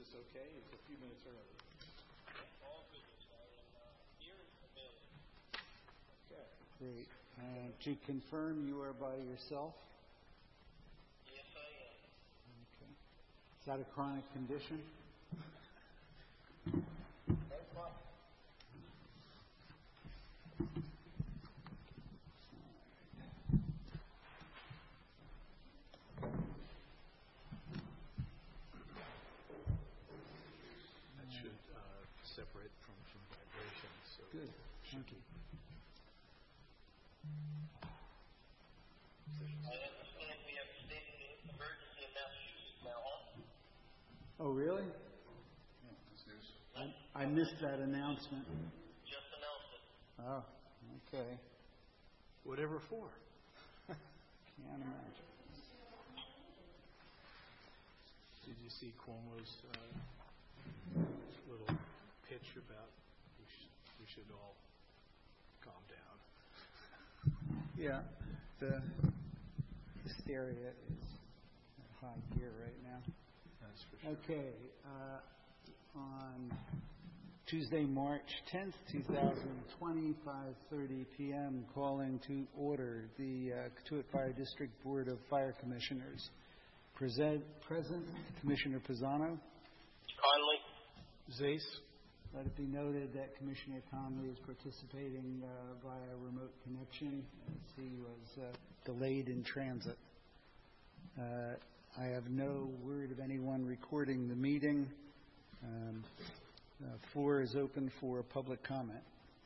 business okay? It's a few minutes early. All business. I am here and available. Okay. Great. To confirm, you are by yourself? Yes, I am. Okay. Is that a chronic condition? No problem. That should separate from some vibrations. So Good. Thank you. I understand we have a state of emergency in Massachusetts now, huh? Oh, really? Yeah, that's news. I missed that announcement. Just announced it. Oh, okay. whatever for? Can't imagine. Did you see Cuomo's little pitch about we should all calm down? Yeah, the hysteria is at high gear right now. That's for sure. Okay, on Tuesday, March 10th, 2020, 5:30 p.m., calling to order the Cotuit Fire District Board of Fire Commissioners. Present Commissioner Pisano. Conley. Zais. Let it be noted that Commissioner Conley is participating via remote connection as he was delayed in transit. I have no word of anyone recording the meeting. The floor is open for public comment.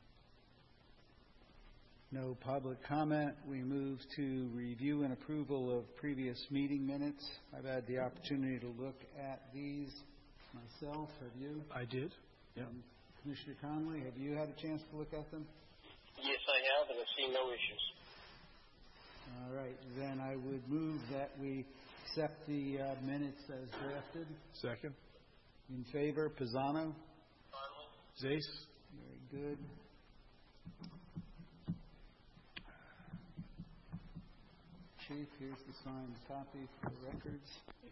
No public comment. We move to review and approval of previous meeting minutes. I've had the opportunity to look at these myself. Have you? I did. Yeah. Commissioner Conley, have you had a chance to look at them? Yes, I have, and I've seen no issues. All right. Then I would move that we accept the minutes as drafted. Second. In favor, Pisano. Zais. Very good. Chief, here's the signed copy for the records.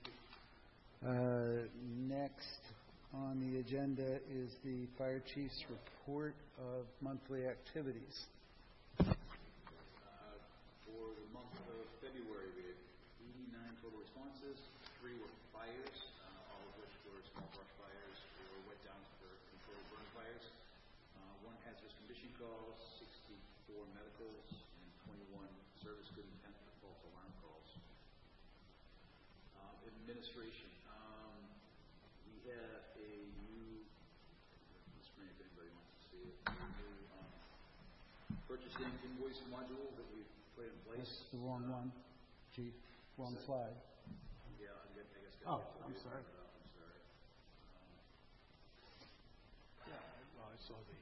Next on the agenda is the Fire Chief's report of monthly activities. For the month of February, we had 89 total responses. 3 were fires, all of which were small brush fires or wet downs for controlled burn fires. 1 hazardous condition calls, 64 medicals, and 21 service good intent for false alarm calls. Administration. We have a new, on the screen if anybody wants to see it, a new purchasing invoice module that we've put in place. That's the wrong one, Chief. Wrong slide. Yeah, I guess. Oh, I'm sorry. I'm sorry. Yeah. Well, I saw the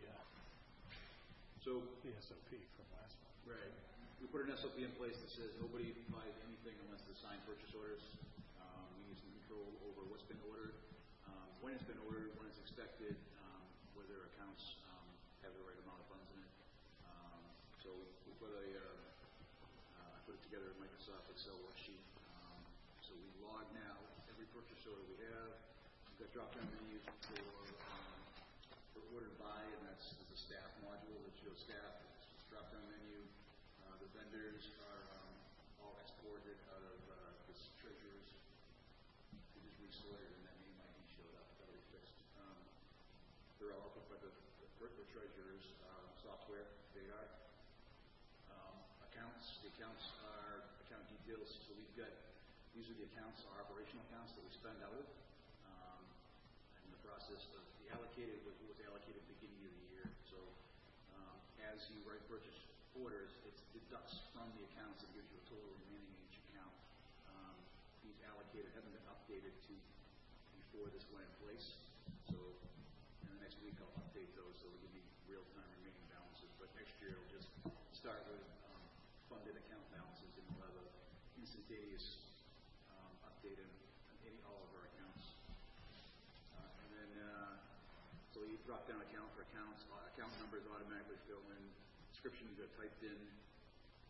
SOP from last month. Right. We put an SOP in place that says nobody buys anything unless they sign purchase orders. We need some control over what's been ordered, when it's been ordered, when it's expected, whether accounts have the right amount of funds in it. So we put I put it together in Microsoft Excel worksheet. So we log now every purchase order we have. We've got drop-down menus for ordered by, and that's the staff module that shows staff. It's drop-down menu. The vendors are all exported out of this treasurer's. It is resorted, and that name ID showed up. That'll be fixed. They're all output by the treasurer's software. They are accounts. The accounts are account details. So we've got these are the accounts, our operational accounts that we spend out of. And the process of the allocated was what was allocated at the beginning of the year. So as you write purchase orders, it deducts from the accounts and gives you a total remaining in each account. These allocated haven't been updated to before this went in place. So in the next week I'll update those so it'll give me real-time remaining balances. But next year it'll just start with funded account balances, and we'll have an instantaneous update on all of our accounts. And then so you drop down account for accounts. Account numbers automatically fill in. Descriptions are typed in.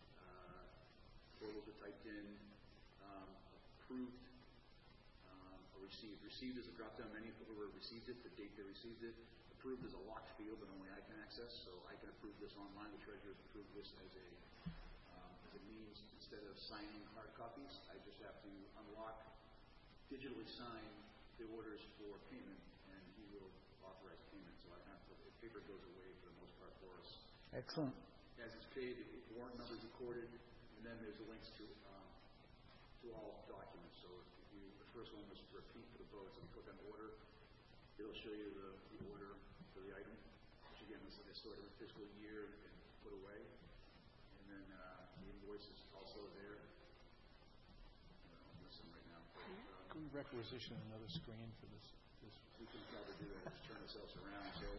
Totals are typed in. Approved received. Received is a drop-down menu for whoever received it, the date they received it. Approved is a locked field that only I can access, so I can approve this online. The treasurer has approved this as a means, instead of signing hard copies, I just have to unlock, digitally sign the orders for payment, and he will authorize payment. So I have the paper goes away for the most part for us. Excellent. As it's paid, the warrant number is recorded, and then there's links to all documents. So the first one was for repeat for the votes. If you click on order, it'll show you the order for the item, which again is like a sort of a fiscal year and put away. And then the invoice is also there. I'm missing right now. Can we requisition another screen for this? We can probably do that. Just turn ourselves around. So,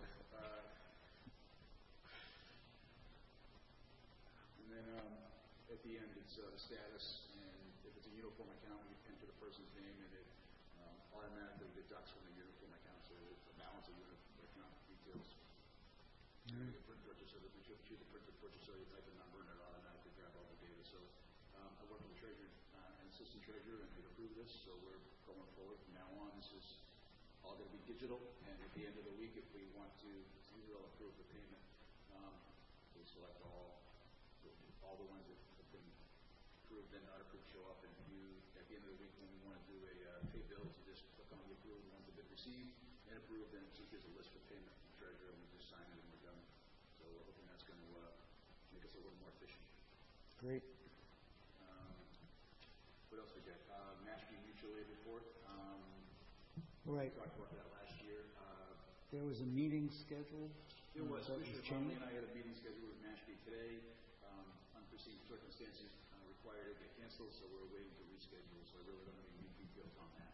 and then at the end, it's the status, and if it's a uniform account, we enter the person's name, and it automatically deducts from the uniform account, so the balance of uniform account details. The print purchase, so that we should choose the print purchase, so you type a number, and it automatically grabs all the data. So I work with the treasurer and assistant treasurer, and they approve this, so we're going forward from now on. This is all going to be digital, and at the end of the week, if we want to, we'll approve the payment. We'll select all the ones that have been approved and not approved show up, and at the end of the week when we want to do a pay bills, you just click on the approved ones that have been received and approved, and it just gives a list for payment from the treasurer, and we just sign it and we're done. So we're hoping that's going to make us a little more efficient. Great. What else we got? Mashpee Mutual Aid report. Right. We talked about that last year. There was a meeting scheduled. There was. Commissioner Conley and I had a meeting scheduled with Mashpee today. Unforeseen circumstances required it to get canceled, so we're waiting to reschedule. So I really don't have any details on that.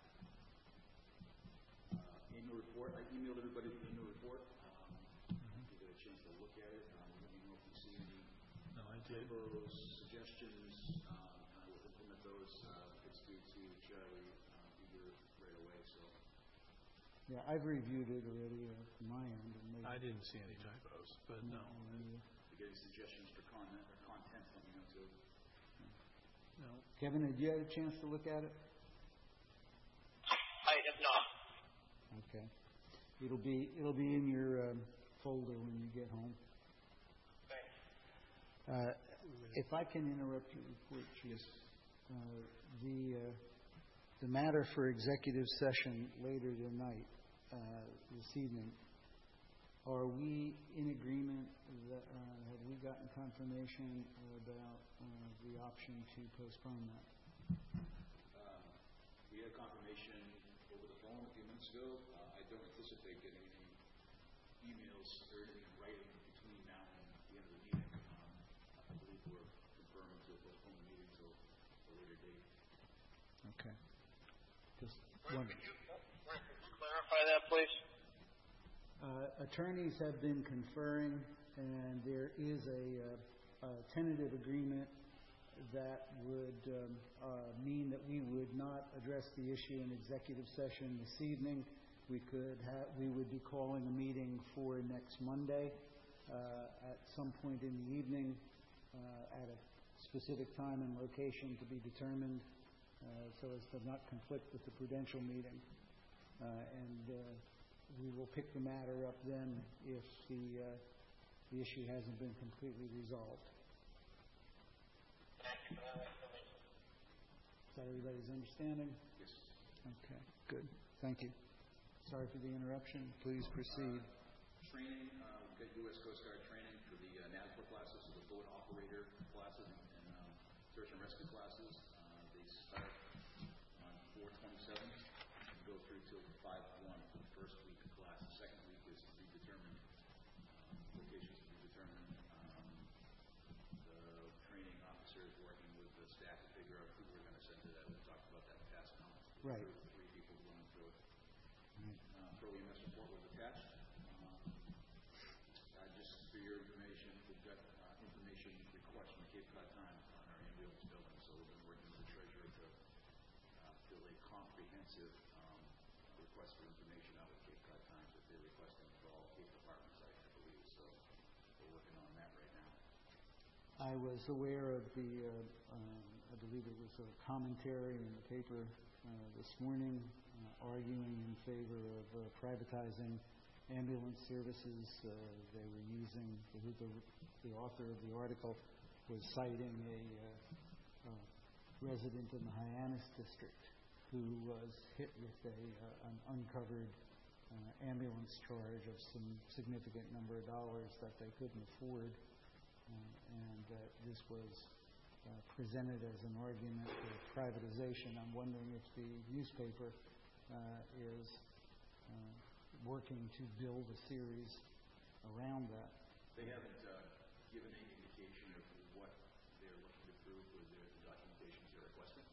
Annual report. I emailed everybody the annual report. You get a chance to look at it. Let me know if you see any typos, suggestions, and I will implement those. It's due to Charlie either right away. So. Yeah, I've reviewed it already from my end. And I didn't see any typos, but no. If you get any suggestions for content, let me know too. No. Kevin, have you had a chance to look at it? I have not. Okay. It'll be in your folder when you get home. Thanks. If I can interrupt your report, Chief. The matter for executive session later tonight, this evening, are we in agreement that, have we gotten confirmation about the option to postpone that? We had confirmation over the phone a few minutes ago. I don't anticipate getting any emails or anything in writing between now and the end of the meeting. I believe we're confirmed to postpone the meeting until a later date. Okay. Just Could wondering. you clarify that, please? Attorneys have been conferring, and there is a tentative agreement that would mean that we would not address the issue in executive session this evening. We would be calling a meeting for next Monday at some point in the evening at a specific time and location to be determined, so as to not conflict with the prudential meeting. We will pick the matter up then if the issue hasn't been completely resolved. Thank you for that information. Is that everybody's understanding? Yes. Okay, good. Thank you. Sorry for the interruption. Please proceed. Training. We've got U.S. Coast Guard training for the NASBA classes, so the boat operator classes and search and rescue classes. They start on 4/27 and go through till 5/1 for the first week of class. The second week is to be determined. Locations to be determined. The training officer is working with the staff to figure out who we're going to send to that. We've talked about that in past months. Right. 3 people going through it. Pro EMS report was attached. Just for your information, we've got information requests from the Cape Cod Times on our ambulance building. So we've been working with the treasurer to fill a comprehensive request for information out of Cape Cod Times that they're requesting for all 8 departments, I believe. So we're working on that right now. I was aware of the, I believe it was a commentary in the paper this morning arguing in favor of privatizing ambulance services. They were using, the author of the article was citing a resident in the Hyannis district who was hit with an uncovered ambulance charge of some significant number of dollars that they couldn't afford, and that this was presented as an argument for privatization. I'm wondering if the newspaper is working to build a series around that. They haven't given any indication of what they're looking to prove with the documentations they're requesting.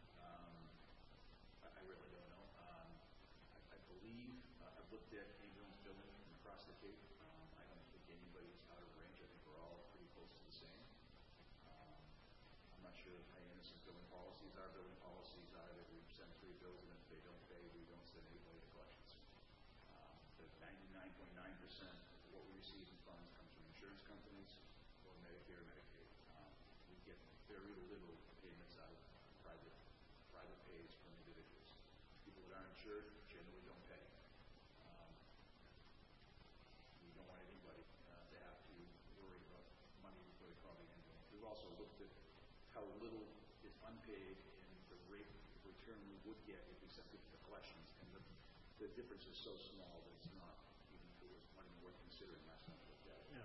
I really don't know. I believe I've looked at ambulance billing from across the Cape. I don't think anybody's out of range. I think we're all pretty close to the same. I'm not sure of Hyannis' billing policies. Our billing policies are that we send 3 bills, and if they don't pay, we don't send anybody to collections. The 99.9% of what we receive in funds comes from insurance companies or Medicare, Medicaid. We get very little payments out of private pays from individuals. People that aren't insured generally don't pay. We don't want anybody to have to worry about money before they call the ambulance. We've also looked at how little is unpaid and the rate of return we would get if we sent people to collections, and the difference is so small that it's not worth considering last time I looked at it.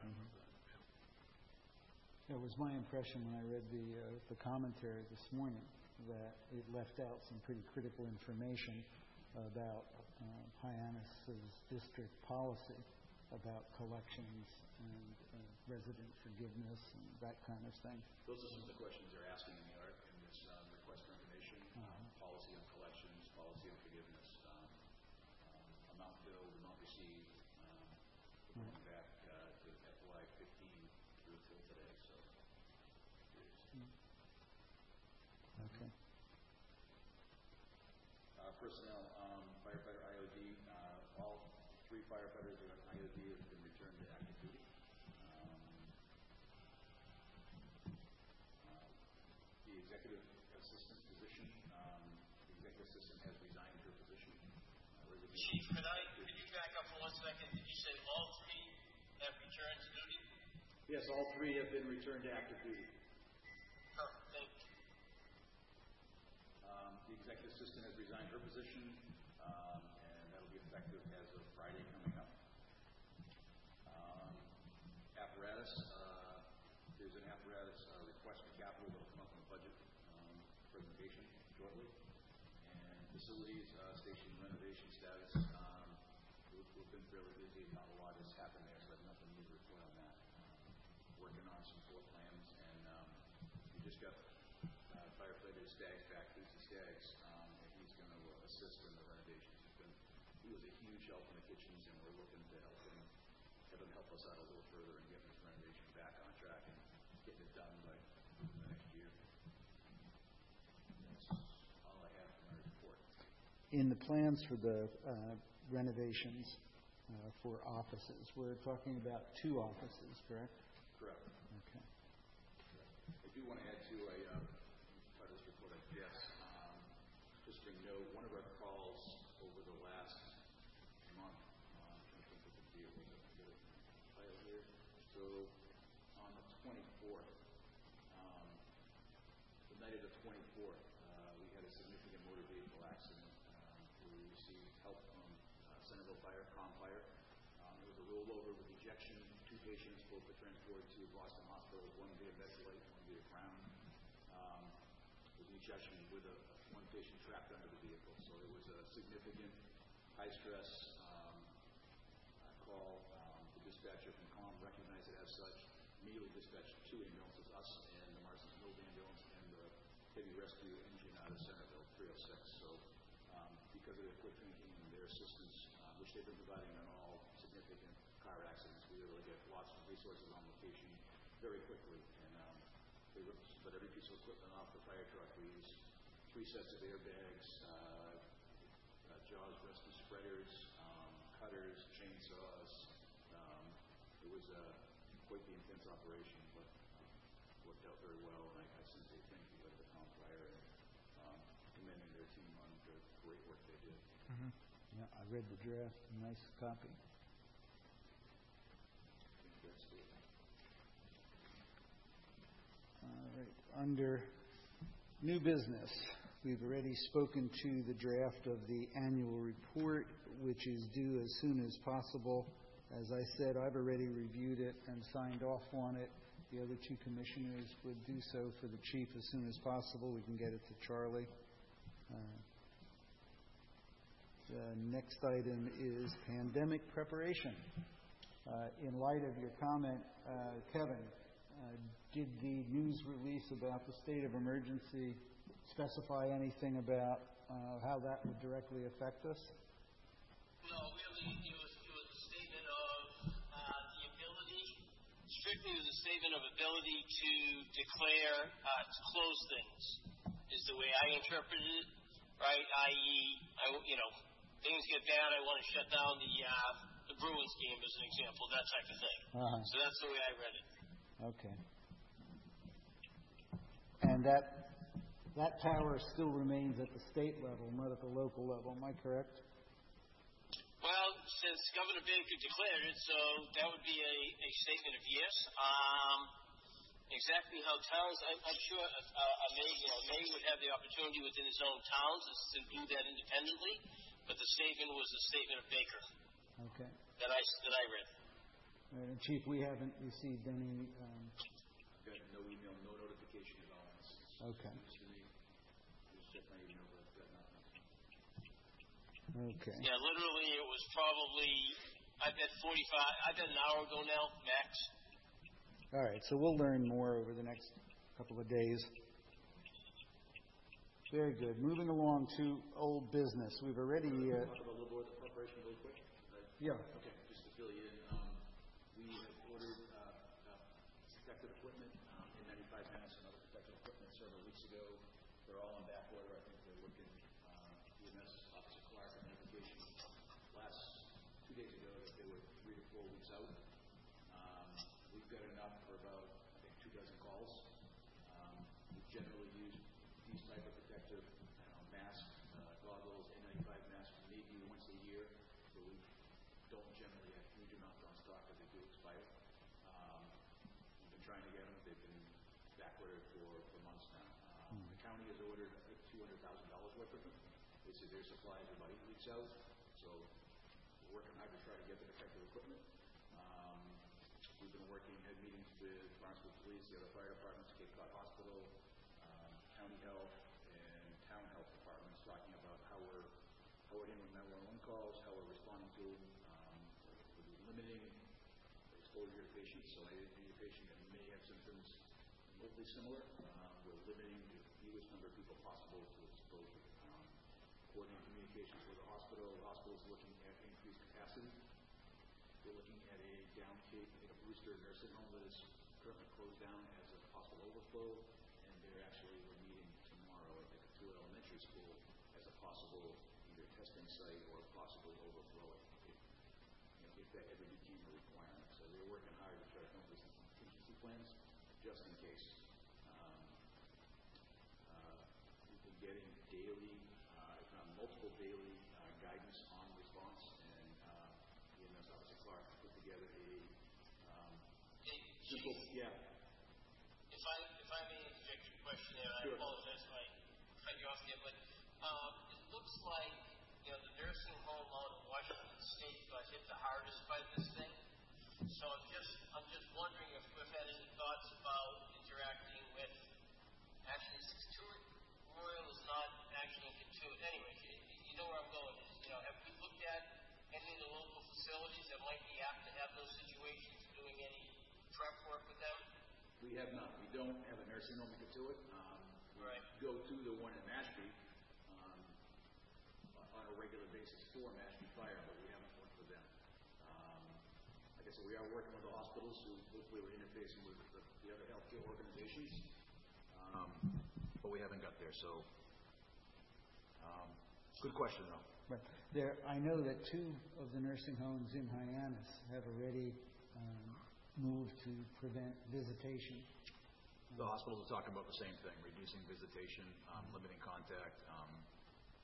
It was my impression when I read the commentary this morning that it left out some pretty critical information about Hyannis' district policy about collections and resident forgiveness and that kind of thing. Those are some of the questions they're asking in this request for information. Policy on collections, policy on forgiveness, amount billed, amount received, going back to FY 15 through till today. So, Okay. Personnel, firefighter IOD, all 3 firefighters who are on IOD have been returned to active duty. The executive assistant position, the executive assistant has resigned her position. Chief, could you back up for 1 second? Did you say all 3 have returned to duty? Yes, all 3 have been returned to active duty. Perfect, thank you. The executive assistant has resigned her position, and that'll be effective as of Friday coming up. Apparatus, there's an apparatus request for capital that will come up in the budget presentation shortly. And facilities, station renovation status, we've been fairly busy. Not a lot has happened there, so I have nothing new to report on that. Working on some floor plans, and we just got firefighter Staggs back, Casey Staggs, and he's going to assist in the renovations. He was a huge help in the kitchens, and we're looking to have him help us out a little further and get this renovation back on track and getting it done by the next year. That's all I have for my report. In the plans for the renovations for offices, we're talking about 2 offices, correct? Correct. Okay. I do want to add to part of this report, I guess, just to note, one of our calls over the last month, I'm trying to think of the deal, was it? I got it file here. So on the 24th, the night of the 24th, we had a significant motor vehicle accident. We received help from Centerville Fire, COM Fire. It was a rollover with ejection. 2 patients, both were transported to Boston Hospital, one via Medley, one via Crown. With ejection with one patient trapped under the vehicle. So there was a significant high-stress call. The dispatcher from COM recognized it as such, immediately dispatched 2 ambulances, us and the Marston's Mills ambulance and the heavy rescue engine out of Centerville, 306. So because of their quick thinking and their assistance, which they've been providing on all significant car accidents, we were able to get lots of resources on location very quickly. And they ripped but every piece of equipment off the fire truck. We used 3 sets of airbags, JAWS rescue spreaders, cutters, chainsaws. It was quite the intense operation, but worked out very well. And I sent a thank you letter to COM Fire and commending their team on the great work they did. Yeah, I read the draft. Nice copy. I think that's it. All right. Under new business, we've already spoken to the draft of the annual report, which is due as soon as possible. As I said, I've already reviewed it and signed off on it. The other two commissioners would do so for the chief as soon as possible. We can get it to Charlie. The next item is pandemic preparation. In light of your comment, Kevin, did the news release about the state of emergency specify anything about how that would directly affect us? No, really, it was a statement of the ability, strictly it was a statement of ability to declare, to close things, is the way I interpreted it, right? I.e., things get bad, I want to shut down the Bruins game, as an example, that type of thing. So that's the way I read it. Okay. And that power still remains at the state level, not at the local level. Am I correct? Well, since Governor Baker declared it, so that would be a statement of yes. Exactly how towns, I'm sure May would have the opportunity within his own towns to do that independently, but the statement was a statement of Baker. Okay. That I read. All right, and Chief, we haven't received any. I've got no email, no notification at all. Okay. Just check my email, but I've got nothing. Okay. Yeah, literally, it was probably, I bet an hour ago now, max. All right, so we'll learn more over the next couple of days. Very good. Moving along to old business. We've already. Talk about a little more of the preparation really quick. Yeah. Okay, just to fill you in, we have ordered protective equipment, N95 masks and other protective equipment several weeks ago. They're all on back order. I think they're looking, EMS Officer Clark had an indication last 2 days ago that they were 3 to 4 weeks out. We've got enough for about, I think, 2 dozen calls. We generally use these type of protective masks, goggles, N95 masks, maybe once a year, so we don't generally have huge amounts on stock because they do expire. We've been trying to get them. They've been backordered for months now. The county has ordered, I think, $200,000 worth of them. They said their supplies are about 8 weeks out, so we're working hard to try to get the protective equipment. We've been had meetings with Barnstable Police, the other fire departments, Cape Cod Hospital, county health, and town health departments, talking about how we're handling 911 calls, how we're responding to them. We're limiting exposure to patients, so any patient that may have symptoms remotely similar, we're limiting the fewest number of people possible to exposure. Coordinating communications with the hospital. The hospital's looking at increased capacity. We're looking at a down Cape, I think a Brewster nursing home that is currently closed down as a possible overflow, and we're meeting tomorrow at the Cotuit Elementary School as a possible either testing site or a possible overflow if that ever became a requirement. So we're working hard to try to come up with some contingency plans just in case. We've been getting daily, if not multiple daily, guidance on response, and EMS Officer Clark put together a simple, yeah. If I may interject a question there, Sure. I apologize if I cut you off there, but it looks like the nursing home out of Washington State got hit the hardest by this thing. So I'm just wondering if we've had any thoughts about interacting with actually Cotuit. Royal is not actually in Cotuit. Anyway, you know where I'm going. Have we looked at any of the local facilities that might be apt to have those situations, doing any prep work with them? We have not. We don't have a nursing home in Cotuit. Right. Go to the one in Mashpee on a regular basis for Mashpee Fire, but we haven't worked with them. Like I said, we are working with the hospitals who hopefully we're interfacing with the other healthcare organizations, but we haven't got there. So, good question though. Right. I know that 2 of the nursing homes in Hyannis have already moved to prevent visitation. The hospitals are talking about the same thing, reducing visitation, limiting contact.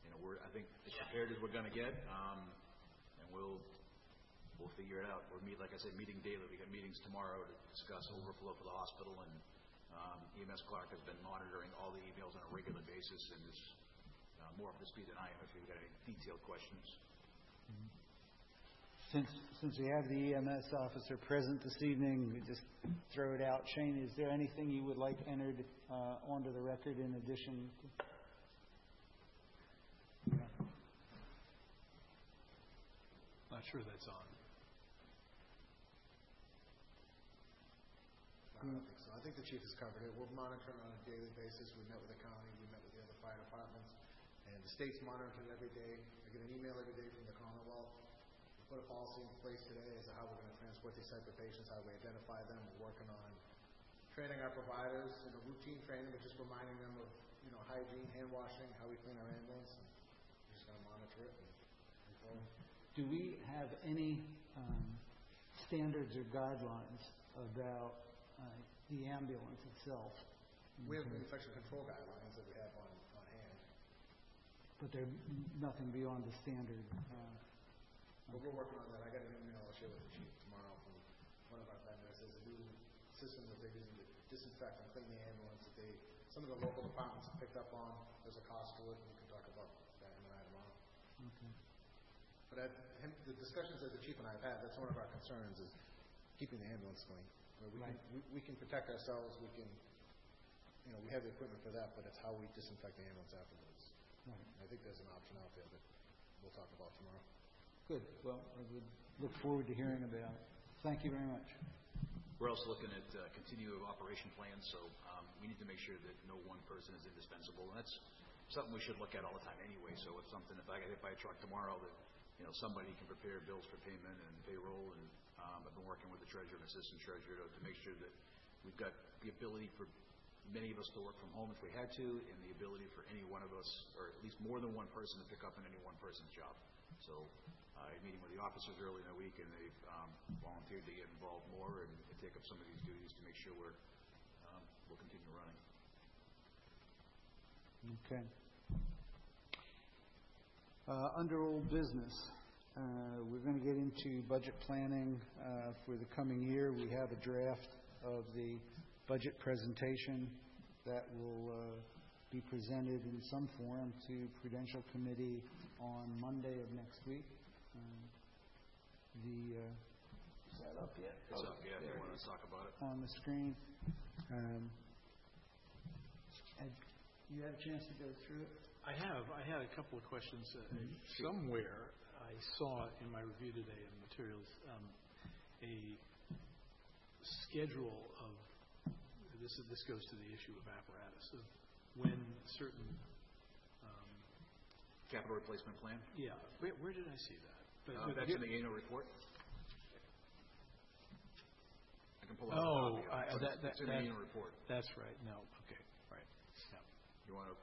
we're, I think, as prepared as we're going to get, and we'll figure it out. We'll meet, like I said, meeting daily. We got meetings tomorrow to discuss overflow for the hospital, and EMS Clark has been monitoring all the emails on a regular basis and is more up to speed than I am if you've got any detailed questions. Since we have the EMS officer present this evening, we just throw it out. Shane, is there anything you would like entered onto the record in addition to... Not sure that's on. I don't think so. I think the chief has covered it. We're monitoring on a daily basis. We met with the county. We met with the other fire departments. And the state's monitoring every day. I get an email every day from the Commonwealth. We put a policy in place today as to how we're going to transport these type of patients, how we identify them. We're working on training our providers, routine training, but just reminding them of, hygiene, hand washing, how we clean our ambulance. And we're just going to monitor it and move forward. Do we have any standards or guidelines about the ambulance itself? We have infection control guidelines that we have on hand. But they're nothing beyond the standard. But we're working on that. I got an email I'll share with the chief tomorrow from one of our vendors. There's a new system that they're using to disinfect and clean the ambulance that some of the local departments have picked up on. There's a cost to it, and we can talk about that in the night tomorrow. Okay. But the discussions that the chief and I have had, that's one of our concerns is keeping the ambulance clean. We can protect ourselves. We can, we have the equipment for that, but it's how we disinfect the ambulance afterwards. Right. I think there's an option out there that we'll talk about tomorrow. Good. Well, I would look forward to hearing about it. Thank you very much. We're also looking at continuum of operation plans, so we need to make sure that no one person is indispensable. And that's something we should look at all the time anyway. So it's something, if I get hit by a truck tomorrow, that somebody can prepare bills for payment and payroll. And I've been working with the treasurer and assistant treasurer to make sure that we've got the ability for many of us to work from home if we had to, and the ability for any one of us, or at least more than one person, to pick up on any one person's job. So I'm meeting with the officers early in the week, and they've volunteered to get involved more and take up some of these duties to make sure we'll continue running. Okay. Under old business, we're going to get into budget planning for the coming year. We have a draft of the budget presentation that will be presented in some form to Prudential Committee on Monday of next week. Is that up yet? It's up, yeah, if you want to talk about it. On the screen. You had a chance to go through it? I have. I had a couple of questions. Somewhere I saw in my review today of materials a schedule of this goes to the issue of apparatus, of when certain capital replacement plan? Yeah. Where did I see that? That's in the annual report. I can pull out a copy of it. It's in the annual report. That's right. No. Okay. Right. Yeah. You want to?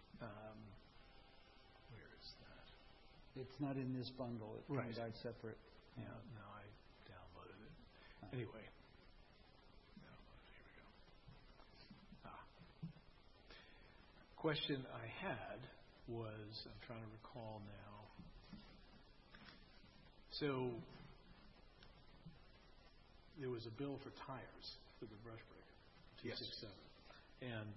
Where is that? It's not in this bundle. It's right. Separate. Yeah. No, I downloaded it. Anyway. Here we go. Question I had was, I'm trying to recall now. So there was a bill for tires for the brush breaker, 267. Yes. And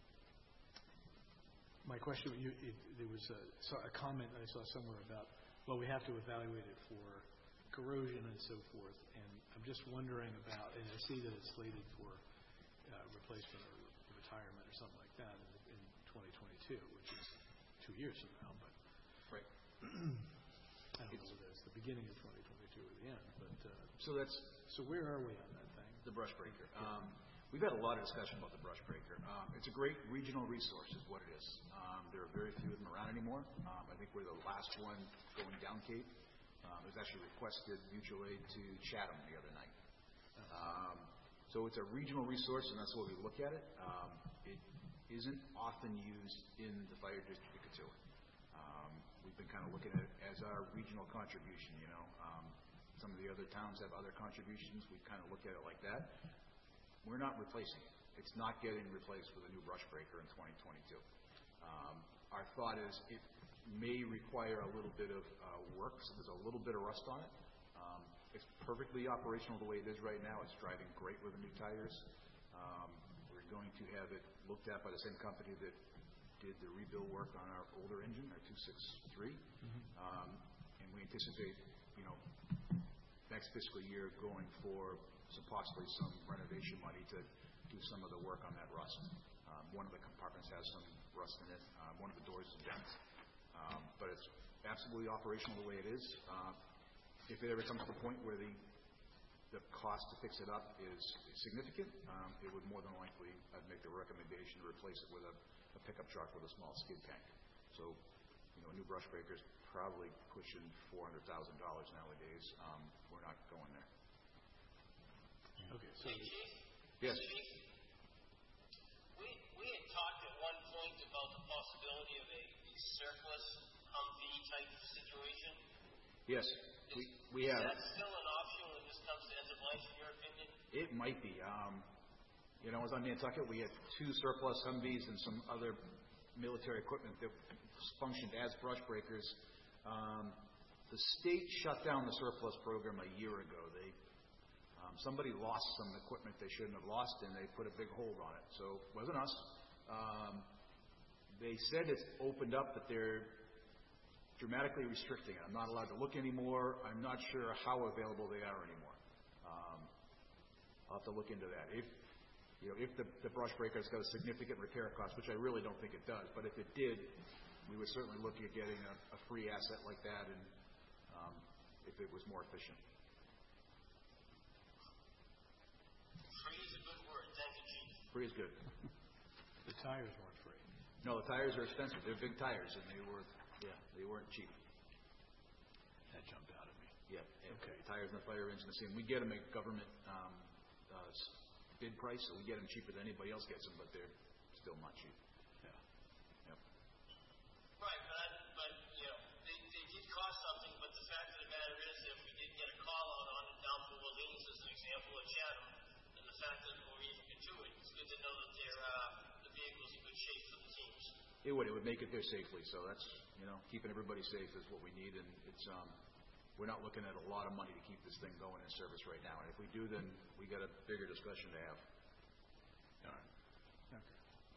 my question, there was a comment I saw somewhere about, well, we have to evaluate it for corrosion and so forth. And I'm just wondering about, and I see that it's slated for replacement or retirement or something like that in 2022, which is 2 years from now. But right. I don't know whether it's the beginning of 2022 or the end. But so where are we on that thing? The brush breaker. We've had a lot of discussion about the brush breaker. It's a great regional resource is what it is. There are very few of them around anymore. I think we're the last one going down Cape. It was actually requested mutual aid to Chatham the other night. So it's a regional resource, and that's the way we look at it. It isn't often used in the fire district of Cotulla. We've been kind of looking at it as our regional contribution, Some of the other towns have other contributions. We kind of look at it like that. We're not replacing it. It's not getting replaced with a new brush breaker in 2022. Our thought is, may require a little bit of work, so there's a little bit of rust on it. It's perfectly operational the way it is right now. It's driving great with the new tires. We're going to have it looked at by the same company that did the rebuild work on our older engine, our 263. And we anticipate, next fiscal year going for possibly some renovation money to do some of the work on that rust. One of the compartments has some rust in it. One of the doors is bent. But it's absolutely operational the way it is. If it ever comes to the point where the cost to fix it up is significant, it would more than likely, I'd make the recommendation to replace it with a pickup truck with a small skid tank. So, a new brush breaker is probably pushing $400,000 nowadays. We're not going there. Okay, so... Hey, Chief? Yes. Chief, we had talked at one point about the possibility of a surplus Humvee type situation. Yes, we have. Is that still an option when this comes to end of life, in your opinion? It might be. I was on Nantucket. We had 2 surplus Humvees and some other military equipment that functioned as brush breakers. The state shut down the surplus program a year ago. Somebody lost some equipment they shouldn't have lost, and they put a big hold on it. So it wasn't us. They said it's opened up, but they're dramatically restricting it. I'm not allowed to look anymore. I'm not sure how available they are anymore. I'll have to look into that. If the brush breaker has got a significant repair cost, which I really don't think it does, but if it did, we would certainly look at getting a free asset like that, and if it was more efficient. Free is a good word. Thank you, Chief. Free is good. The tires weren't free. No, the tires are expensive. They're big tires, and they weren't cheap. That jumped out at me. Yeah. Okay. Tires and the fire engine the same. We get them at government bid price, so we get them cheaper than anybody else gets them, but they're still not cheap. Yeah. Yep. Right, but they did cost something, but the fact of the matter is that we did get a call out on it down from Orleans as an example at Chatham, and the fact that, or even Katuitt, it's good to know that the vehicle's in good shape for the teams. It would make it there safely, so that's, keeping everybody safe is what we need, and it's, we're not looking at a lot of money to keep this thing going in service right now, and if we do, then we got a bigger discussion to have. All right. Okay.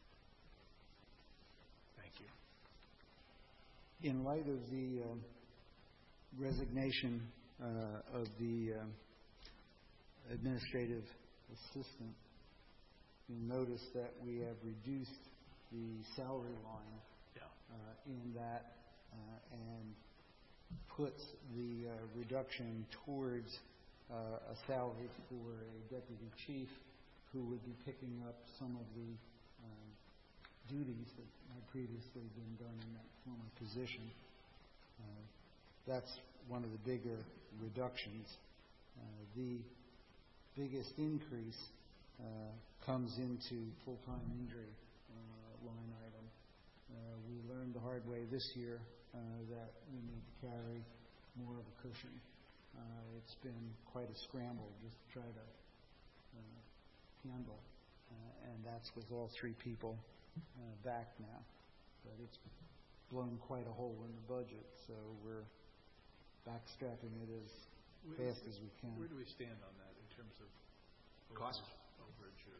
Thank you. In light of the resignation of the administrative assistant, you'll notice that we have reduced the salary line in that and puts the reduction towards a salary for a deputy chief who would be picking up some of the duties that had previously been done in that former position. That's one of the bigger reductions. The biggest increase comes into full-time injury line item. We learned the hard way this year that we need to carry more of a cushion. It's been quite a scramble just to try to handle, and that's with all 3 people back now. But it's blown quite a hole in the budget, so we're backstrapping it as fast as we can. Where do we stand on that in terms of cost? Overage or...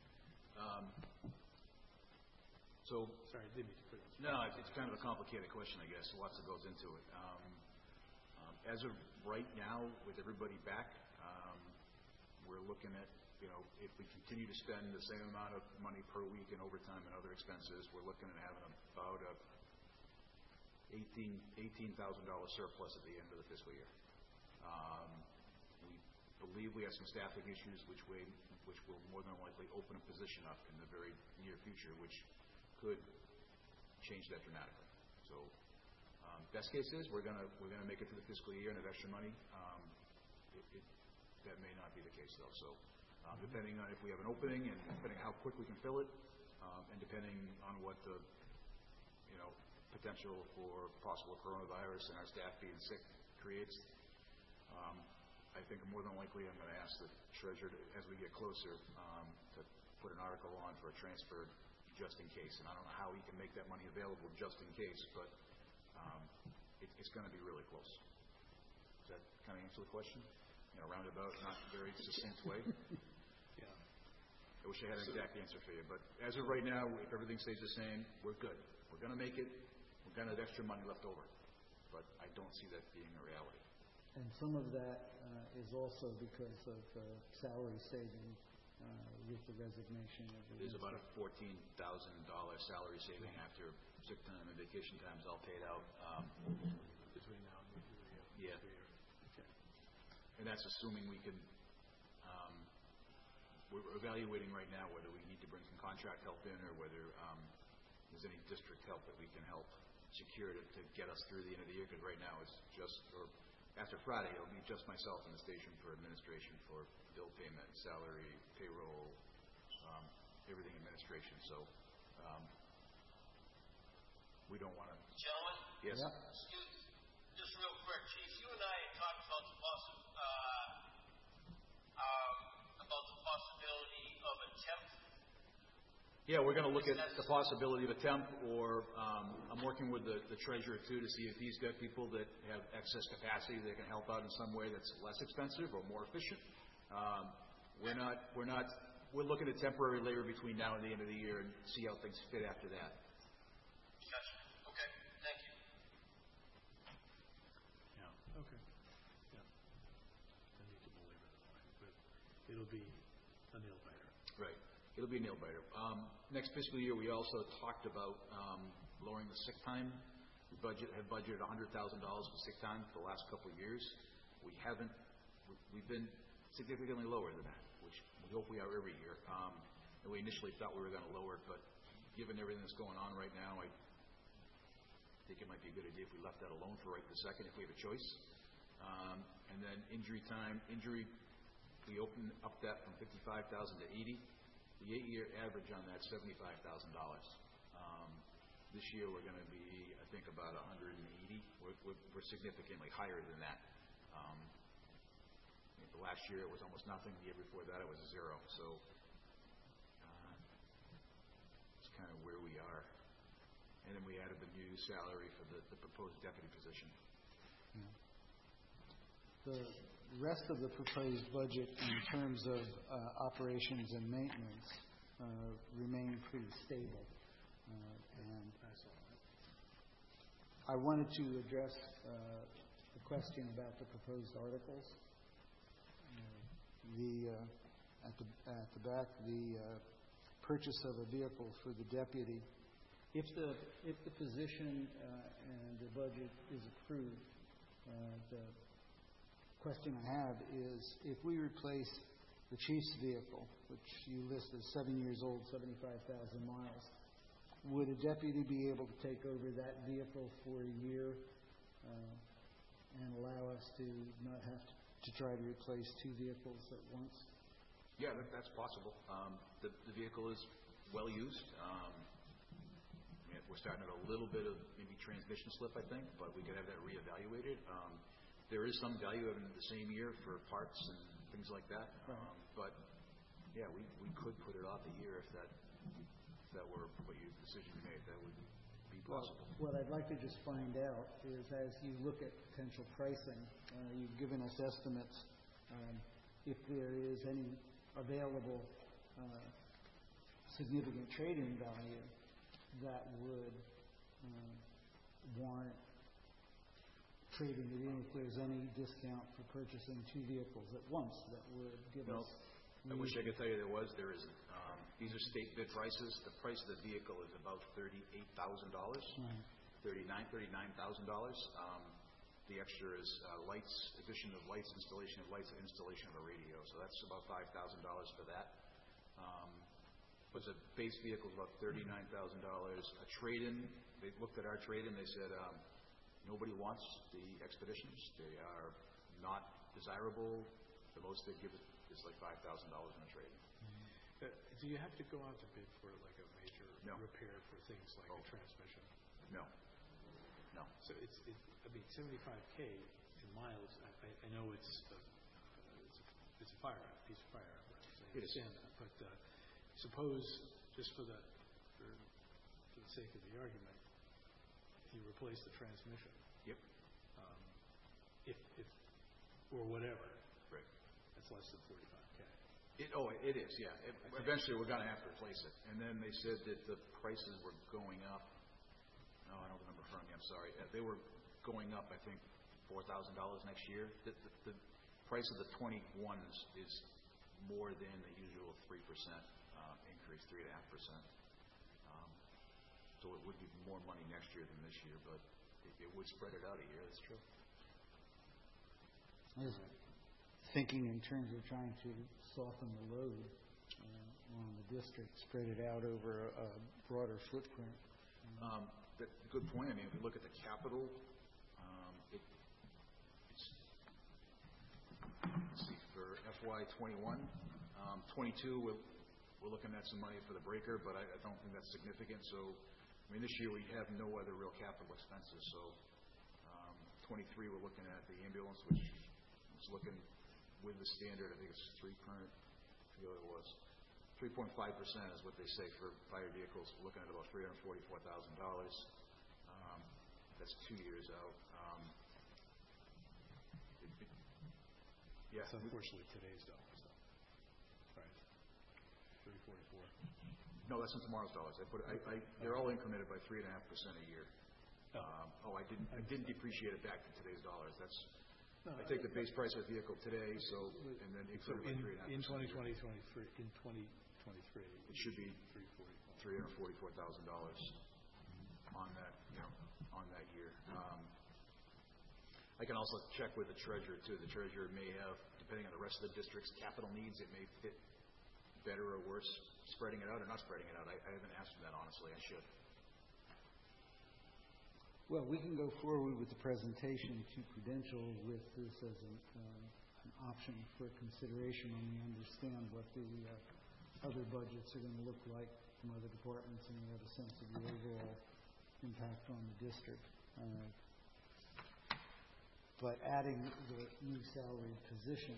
Sorry, I didn't mean to put it on. No, it's kind of a complicated question, I guess. Lots that goes into it. As of right now, with everybody back, we're looking at, if we continue to spend the same amount of money per week in overtime and other expenses, we're looking at having about a $18,000 surplus at the end of the fiscal year. We believe we have some staffing issues, which will more than likely open a position up in the very near future, which could change that dramatically. So, best case is we're gonna make it to the fiscal year and have extra money. That may not be the case though. So, depending on if we have an opening and depending on how quick we can fill it, and depending on what the potential for possible coronavirus and our staff being sick creates, I think more than likely I'm going to ask the treasurer to, as we get closer, to put an article on for a transfer just in case. And I don't know how he can make that money available just in case, but it's going to be really close. Does that kind of answer the question? Roundabout, not very succinct way. Yeah. I wish I had an exact answer for you, but as of right now, if everything stays the same, we're good. We're going to make it. We're going to have extra money left over, but I don't see that being a reality. And some of that is also because of salary saving with the resignation of the... There's about a $14,000 salary saving after sick time and vacation times all paid out. Between now and the Yeah. Okay. And that's assuming we can, we're evaluating right now whether we need to bring some contract help in or whether there's any district help that we can help secure to get us through the end of the year, because right now it's just, or after Friday, it'll be just myself in the station for administration for bill payment, salary, payroll, everything administration. So we don't want to... Gentlemen? Yes? Yeah. Excuse, just real quick, Chief, you and I had talked about the possibility of a temp. Yeah, we're going to look at the possibility of a temp, or I'm working with the treasurer too to see if he's got people that have excess capacity that can help out in some way that's less expensive or more efficient. We're looking at temporary labor between now and the end of the year and see how things fit after that. Gotcha. Okay. Thank you. Yeah. Okay. Yeah. I need to believe it, but it'll be a nail biter. Right. It'll be a nail biter. Next fiscal year, we also talked about lowering the sick time. We have budgeted $100,000 for sick time for the last couple of years. We haven't. We've been significantly lower than that, which we hope we are every year. And we initially thought we were going to lower it, but given everything that's going on right now, I think it might be a good idea if we left that alone for right this second, if we have a choice. And then injury time, we opened up that from $55,000 to $80,000. The 8-year average on that $75,000. This year we're going to be, I think, about $180,000. We're significantly higher than that. The last year it was almost nothing. The year before that it was zero. So it's kind of where we are. And then we added the new salary for the proposed deputy position. The rest of the proposed budget in terms of operations and maintenance remain pretty stable. And I wanted to address the question about the proposed articles. At the back, the purchase of a vehicle for the deputy. If the position and the budget is approved, the question I have is, if we replace the chief's vehicle, which you list as 7 years old, 75,000 miles, would a deputy be able to take over that vehicle for a year and allow us to not have to try to replace two vehicles at once? Yeah, that's possible. The vehicle is well used. We're starting at a little bit of maybe transmission slip, I think, but we could have that reevaluated. There is some value of it in the same year for parts and things like that. Right. But yeah, we could put it off a year if that were what your decision you made. That would be possible. Well, what I'd like to just find out is, as you look at potential pricing, you've given us estimates. If there is any available significant trade-in value that would warrant trading it in, if there's any discount for purchasing two vehicles at once that would give us... I wish I could tell you there was. There isn't. These are state bid prices. The price of the vehicle is about $38,000, $39,000. The extra is lights, addition of lights, installation of lights, and installation of a radio. So that's about $5,000 for that. But the base vehicle is about $39,000. A trade-in, they looked at our trade-in. They said nobody wants the Expeditions. They are not desirable. The most they give is like $5,000 in a trade-in. Do you have to go out to bid for like a major repair for things like a transmission? No. So it's 75K in miles. I know it's a piece of fire apparatus. I understand that, but suppose just for the sake of the argument, you replace the transmission. Yep. If or whatever, Right. that's less than $45K. It is, yeah. Eventually, we're going to have to replace it. And then they said that the prices were going up. No, I don't remember from you. I'm sorry. They were going up, I think, $4,000 next year. The price of the 21s is more than the usual 3% increase, 3.5%. So it would be more money next year than this year, but it would spread it out a year. That's true. I was thinking in terms of trying to soften the load on the district, spread it out over a broader footprint. Good point. I mean, if you look at the capital, let's see, for FY21, 22, we're looking at some money for the breaker, but I don't think that's significant. So, I mean, this year we have no other real capital expenses. So, 23, we're looking at the ambulance, which is looking with the standard. I think it's 3 current. I forget what it was. 3.5% is what they say for fire vehicles. We're looking at about $344,000. That's 2 years out. That's unfortunately today's dollars, though. Right. 344. No, that's in tomorrow's dollars. They're all incremented by 3.5% a year. I didn't depreciate it back to today's dollars. I take the base price of the vehicle today, and then include it by 3.5%. In 2023, it should be $344,000 on that, on that year. I can also check with the treasurer too. The treasurer may have, depending on the rest of the district's capital needs, it may fit better or worse spreading it out or not spreading it out. I haven't asked him that, honestly. I should. Well, we can go forward with the presentation to Prudential with this as an option for consideration when we understand what the other budgets are going to look like from other departments and we have a sense of the overall impact on the district. But adding the new salary position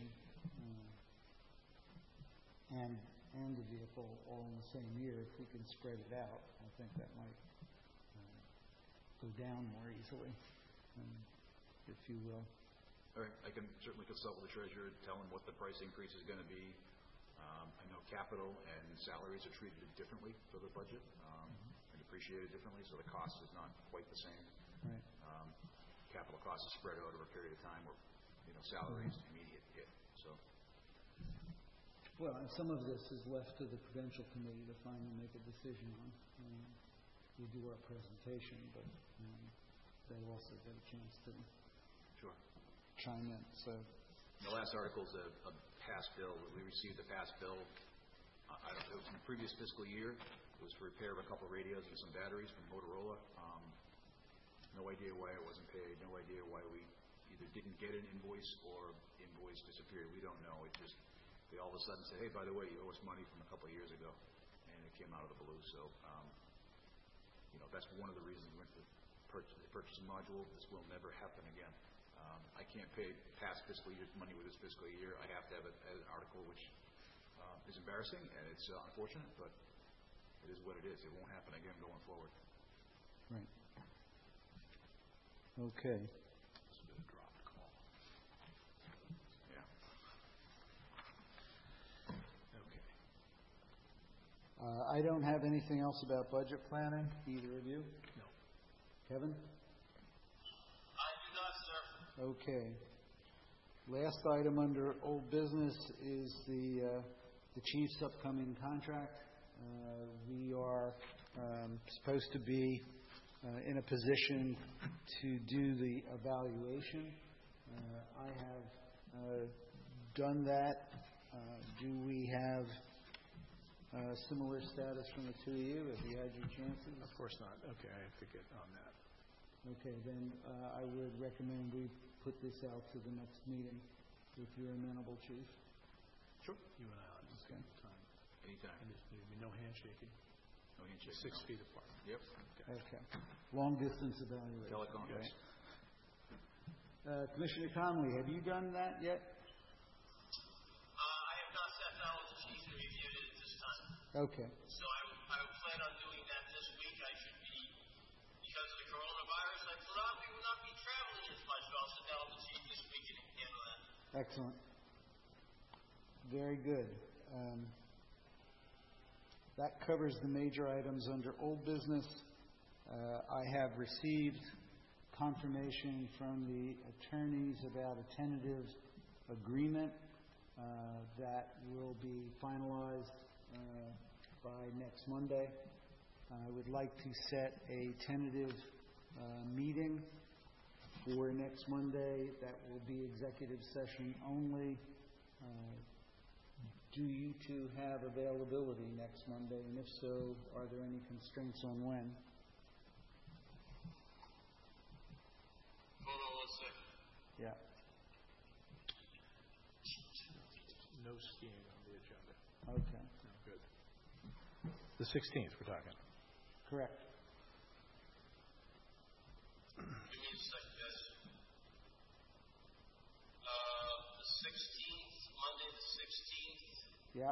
and the vehicle all in the same year, if we can spread it out, I think that might go down more easily, if you will. All right. I can certainly consult with the treasurer and tell him what the price increase is going to be. I know capital and salaries are treated differently for the budget and depreciated differently, so the cost is not quite the same. Right. Capital costs are spread out over a period of time where, salaries immediate hit. So. Well, and some of this is left to the Prudential Committee to finally make a decision on. We do our presentation, but they also get a chance to chime in. So the last article is a past bill. We received a past bill. It was in the previous fiscal year. It was for repair of a couple of radios and some batteries from Motorola. No idea why it wasn't paid. No idea why we either didn't get an invoice or invoice disappeared. We don't know. They all of a sudden said, "Hey, by the way, you owe us money from a couple of years ago," and it came out of the blue. So, that's one of the reasons we went to the purchasing module. This will never happen again. I can't pay past fiscal year's money with this fiscal year. I have to have it as an article, which is embarrassing and it's unfortunate, but it is what it is. It won't happen again going forward. Right. Okay. It's been a dropped call. Yeah. Okay. I don't have anything else about budget planning. Either of you? No. Kevin? I do not, sir. Okay. Last item under old business is the chief's upcoming contract. We are supposed to be in a position to do the evaluation. I have done that. Do we have similar status from the two of you? Have you had your chances? Of course not. Okay, I have to get on that. Okay, then I would recommend we put this out to the next meeting if you're amenable, Chief. Sure. You and I on the same time. Anytime. And there's maybe no handshaking. No handshake. 6 feet apart. Yep. Okay. Long distance evaluation. Telecom. Right. Commissioner Conley, have you done that yet? I have not sat down with the chief and reviewed it at this time. Okay. So I plan on doing that this week. I should be, because of the coronavirus, we will not be traveling as much, but I'll sit down with the chief this week and handle that. Excellent. Very good. That covers the major items under old business. I have received confirmation from the attorneys about a tentative agreement that will be finalized by next Monday. I would like to set a tentative meeting for next Monday. That will be executive session only. Do you two have availability next Monday? And if so, are there any constraints on when? Hold on 1 second. Yeah. No skiing on the agenda. Okay. No, good. The 16th, we're talking. Correct. Give me a second, guys. The 16th, Monday the 16th. Yeah.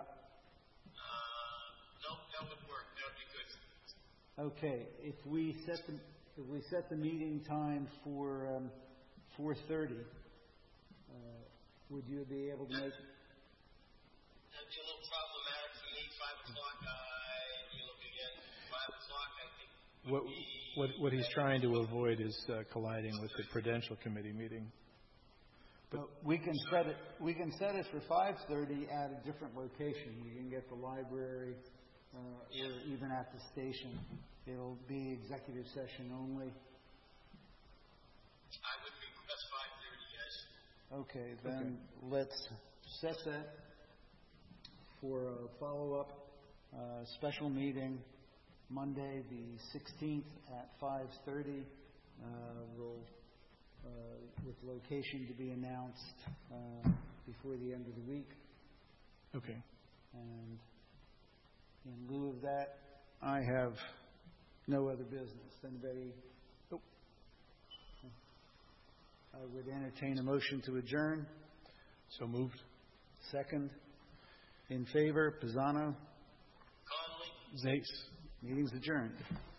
No, that would work. That would be good. Okay. If we set the meeting time for 4:30, would you be able to make? That'd be a little problematic for me. 5 o'clock. You look again. 5 o'clock. I think. What he's trying to avoid is colliding with the Prudential Committee meeting. But we can set it. We can set it for 5:30 at a different location. You can get the library, or even at the station. It'll be executive session only. I would request 5:30, guys. Okay, then let's set that for a follow-up special meeting Monday, the 16th at 5:30. With location to be announced before the end of the week. Okay. And in lieu of that, I have no other business. Anybody? Nope. I would entertain a motion to adjourn. So moved. Second. In favor, Pisano. Conley. Zace. Meeting's adjourned.